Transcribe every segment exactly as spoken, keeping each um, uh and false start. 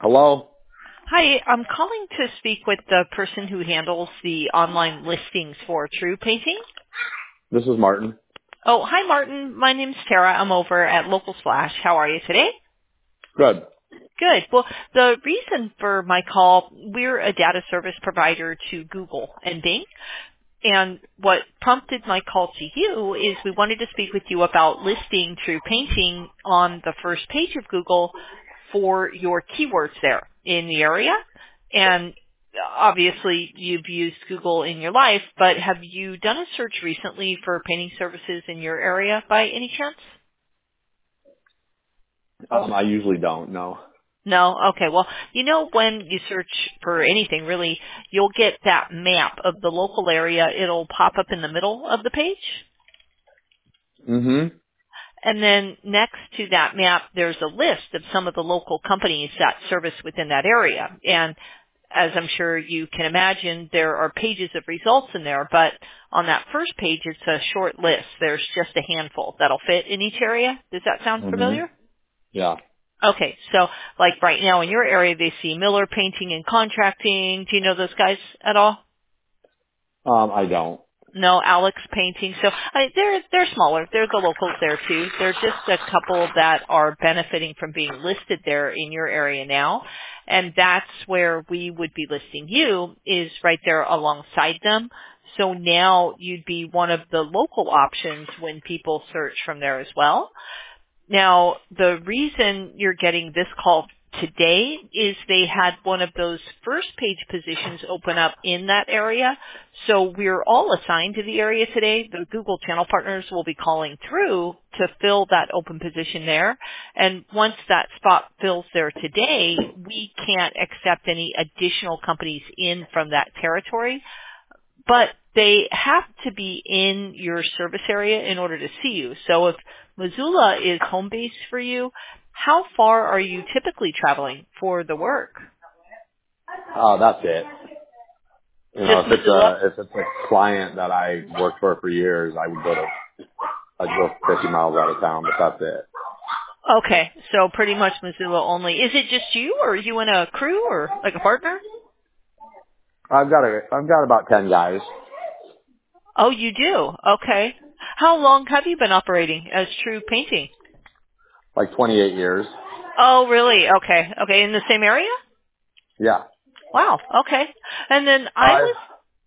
Hello? Hi, I'm calling to speak with the person who handles the online listings for True Painting. This is Martin. Oh, hi Martin. My name's Tara. I'm over at Local Splash. How are you today? Good. Good. Well, the reason for my call, we're a data service provider to Google and Bing. And what prompted my call to you is we wanted to speak with you about listing True Painting on the first page of Google for your keywords there in the area. And obviously you've used Google in your life, but have you done a search recently for painting services in your area by any chance? Um, I usually don't, no. No? Okay. Well, you know when you search for anything really, you'll get that map of the local area. It'll pop up in the middle of the page. Mm-hmm. And then next to that map, there's a list of some of the local companies that service within that area. And as I'm sure you can imagine, there are pages of results in there, but on that first page, it's a short list. There's just a handful that'll fit in each area. Does that sound Mm-hmm. familiar? Yeah. Okay, so like right now in your area, they see Miller Painting and Contracting. Do you know those guys at all? Um, I don't. No, Alex Painting. So I, they're they're smaller. They're the locals there too. They're just a couple that are benefiting from being listed there in your area now, and that's where we would be listing you is right there alongside them. So now you'd be one of the local options when people search from there as well. Now, the reason you're getting this call today is they had one of those first page positions open up in that area. So we're all assigned to the area today. The Google channel partners will be calling through to fill that open position there. And once that spot fills there today, we can't accept any additional companies in from that territory. But they have to be in your service area in order to see you. So if Missoula is home base for you, how far are you typically traveling for the work? Uh, that's it. You know, Just if it's Missoula? a, if it's a client that I worked for for years, I would go to, I'd go fifty miles out of town, but that's it. Okay, so pretty much Missoula only. Is it just you, or are you in a crew, or like a partner? I've got a, I've got about ten guys. Oh, you do? Okay. How long have you been operating as True Painting? Like twenty-eight years. Oh, really? Okay. Okay, in the same area? Yeah. Wow. Okay. And then I I've, was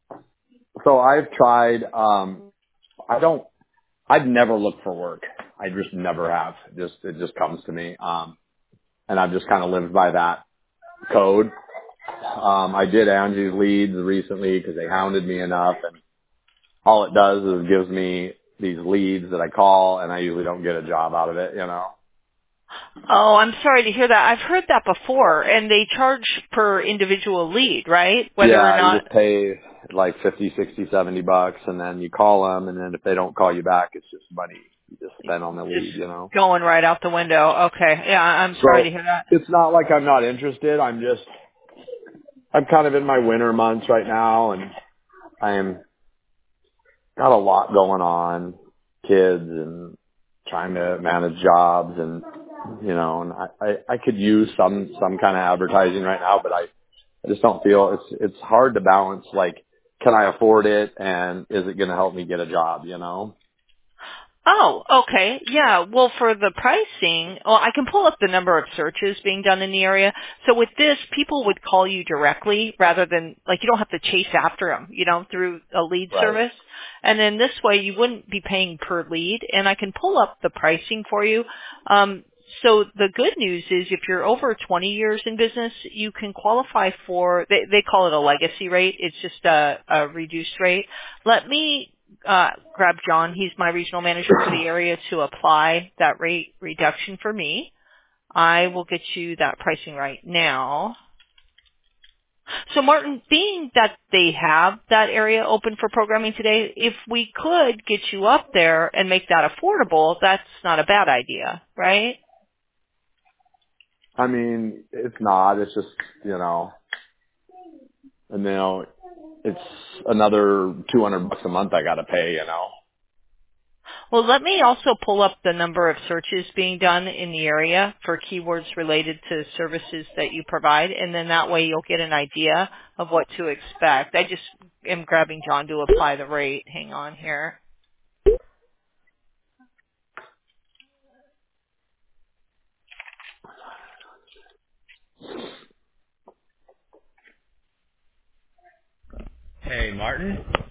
so I've tried, um, I don't, I've never looked for work. I just never have. It just, it just comes to me. Um, and I've just kind of lived by that code. Um, I did Angie's leads recently because they hounded me enough, and all it does is gives me these leads that I call, and I usually don't get a job out of it, you know. Oh, I'm sorry to hear that. I've heard that before, and they charge per individual lead, right? Whether or Yeah, you not just pay like fifty, sixty, seventy bucks, and then you call them, and then if they don't call you back, it's just money you just spend on the just lead, you know. going right out the window. Okay. Yeah, I'm sorry So to hear that. it's not like I'm not interested. I'm just, I'm kind of in my winter months right now, and I'm got a lot going on, kids and trying to manage jobs, and you know, and I, I, I could use some some kind of advertising right now, but I, I just don't feel it's it's hard to balance, like, can I afford it, and is it going to help me get a job, you know? Oh, okay. Yeah. Well, for the pricing, well, I can pull up the number of searches being done in the area. So with this, people would call you directly rather than, like, you don't have to chase after them, you know, through a lead Right. service. And then this way you wouldn't be paying per lead. And I can pull up the pricing for you. Um, so the good news is if you're over twenty years in business, you can qualify for, they, they call it a legacy rate. It's just a, a reduced rate. Let me uh, grab John. He's my regional manager for the area to apply that rate reduction for me. I will get you that pricing right now. So Martin, being that they have that area open for programming today, if we could get you up there and make that affordable, that's not a bad idea, right? I mean, it's not. It's just, you know, and you know, it's another two hundred bucks a month I got to pay, you know. Well, let me also pull up the number of searches being done in the area for keywords related to services that you provide, and then that way you'll get an idea of what to expect. I just am grabbing John to apply the rate. Hang on here. Hey, Martin.